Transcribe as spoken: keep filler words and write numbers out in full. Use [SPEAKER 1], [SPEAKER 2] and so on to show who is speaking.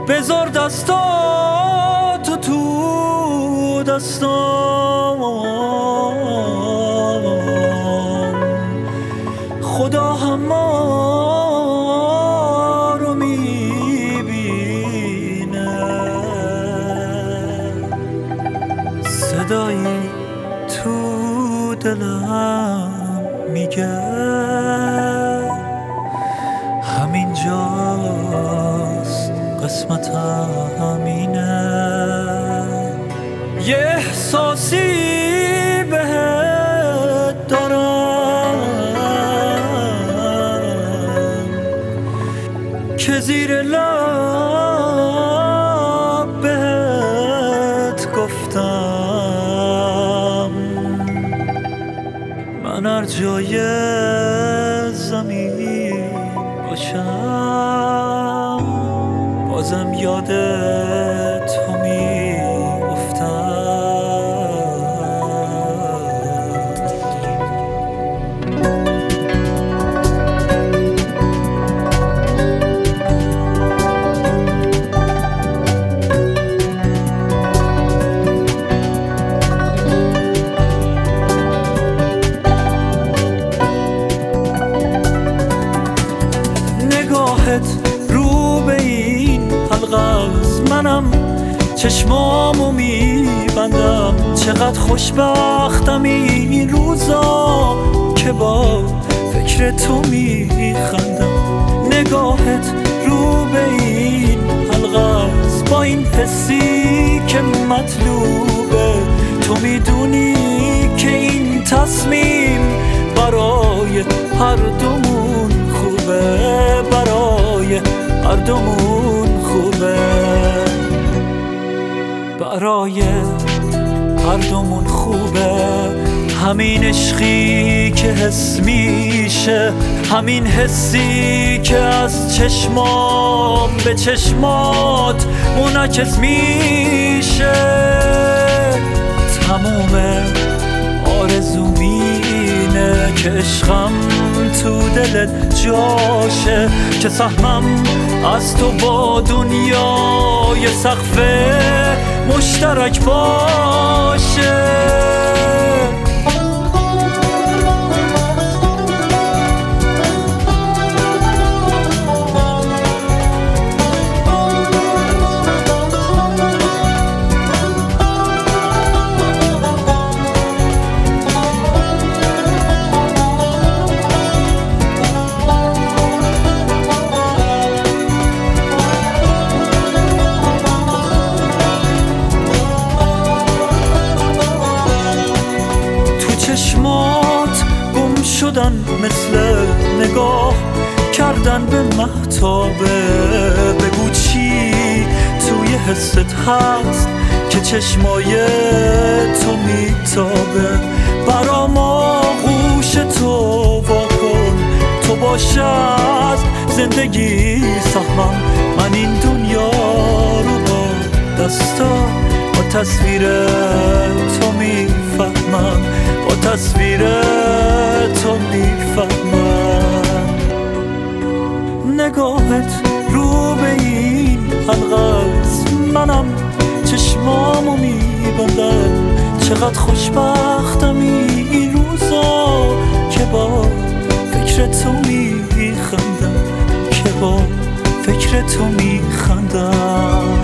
[SPEAKER 1] بذار دستاتو تو دستام، خدا هم ما رو میبینه. صدایی تو دلم میگه همینجاست قسمتم اینه. یه احساسی بهت دارم که زیر لب بهت گفتم. من هر جای زمین باشم بازم یاد تو میافتم. نگاهت رو به این حلقه از منم، چشمامو میبندم. چقدر خوشبختم این روزا که با فکر تو میخندم. نگاهت رو به این حلقه از با این حسی که مطلوبه. تو میدونی که این تصمیم برای هر دومون خوبه، برای هر دومون خوبه، برای هر دومون خوبه. همین عشقی که حس میشه، همین حسی که از چشمام به چشمات منعکس میشه. تموم آرزومینه که عشقم تو دلت جاشه، که سهمم از تو با دنیا یه سقف مشترک باشه. چشمات گم شدن مثل نگاه کردن به مهتابه. بگو چی توی حست هست که چشمای تو میتابه. برام آغوش تو واکن، تو باشه از زندگی سهمم. من این دنیا رو با دستا با تصویر تو میفهمم، با تصویر تو میفهمم. نگاهت رو به این حلقه از منم، چشمامو میبندم. چقدر خوشبختم این روزا که با فکر تو میخندم، که با فکر تو میخندم.